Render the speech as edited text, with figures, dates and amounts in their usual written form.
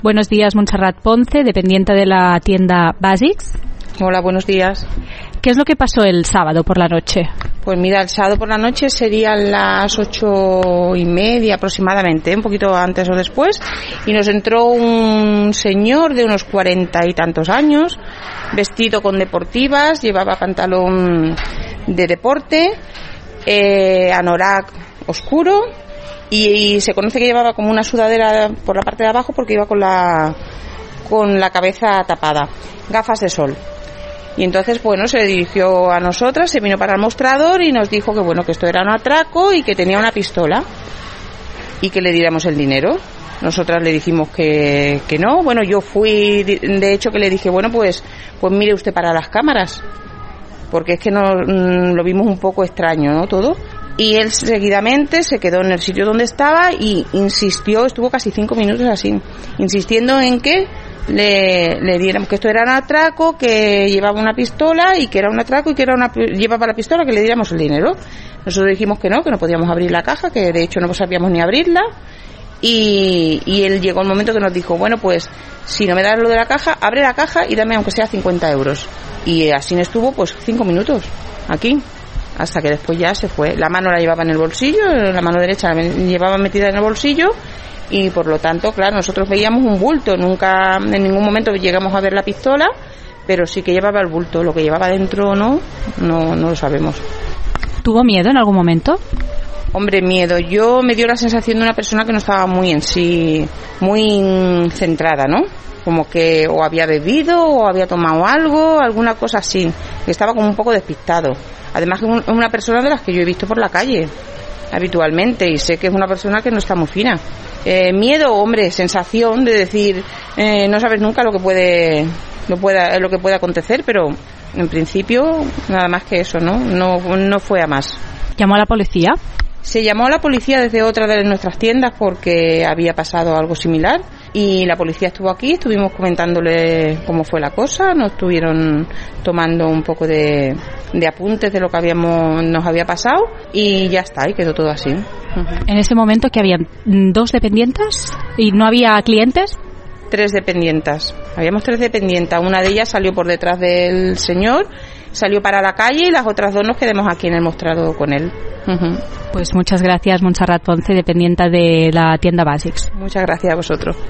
Buenos días, Montserrat Ponce, dependiente de la tienda Basics. Hola, buenos días. ¿Qué es lo que pasó el sábado por la noche? Pues mira, el sábado por la noche serían las 8:30 aproximadamente, un poquito antes o después, y nos entró un señor de unos 40 y tantos años, vestido con deportivas, llevaba pantalón de deporte, anorak oscuro, y se conoce que llevaba como una sudadera por la parte de abajo porque iba con la cabeza tapada, gafas de sol. Y entonces, bueno, se dirigió a nosotras, se vino para el mostrador y nos dijo que, bueno, que esto era un atraco y que tenía una pistola y que le diéramos el dinero. Nosotras le dijimos que no. Bueno, yo fui, de hecho, que le dije, bueno, pues mire usted para las cámaras, porque es que lo vimos un poco extraño, ¿no? Todo. Y él seguidamente se quedó en el sitio donde estaba y insistió, estuvo casi 5 minutos así, insistiendo en que le diéramos que esto era un atraco, que llevaba una pistola y que era un atraco y que llevaba la pistola, que le diéramos el dinero. Nosotros dijimos que no podíamos abrir la caja, que de hecho no sabíamos ni abrirla, y él llegó el momento que nos dijo, bueno, pues si no me das lo de la caja, abre la caja y dame aunque sea 50 euros. Y así estuvo pues 5 minutos aquí, hasta que después ya se fue. La mano la llevaba en el bolsillo, la mano derecha la llevaba metida en el bolsillo, y por lo tanto, claro, nosotros veíamos un bulto, nunca en ningún momento llegamos a ver la pistola, pero sí que llevaba el bulto. Lo que llevaba dentro no lo sabemos. ¿Tuvo miedo en algún momento? Hombre, miedo. Me dio la sensación de una persona que no estaba muy en sí, muy centrada, ¿no? Como que o había bebido o había tomado algo, alguna cosa así, que estaba como un poco despistado. Además, es una persona de las que yo he visto por la calle habitualmente y sé que es una persona que no está muy fina. Miedo, hombre, sensación de decir, no sabes nunca lo que puede acontecer, pero en principio nada más que eso, no fue a más. ¿Llamó a la policía? Se llamó a la policía desde otra de nuestras tiendas porque había pasado algo similar, y la policía estuvo aquí, estuvimos comentándole cómo fue la cosa, nos estuvieron tomando un poco de apuntes de lo que nos había pasado, y ya está, y quedó todo así. En ese momento, que habían 2 dependientes y no había clientes. 3 dependientas. Habíamos 3 dependientas. Una de ellas salió por detrás del señor, salió para la calle, y las otras 2 nos quedamos aquí en el mostrador con él. Pues muchas gracias, Montserrat Ponce, dependiente de la tienda Basics. Muchas gracias a vosotros.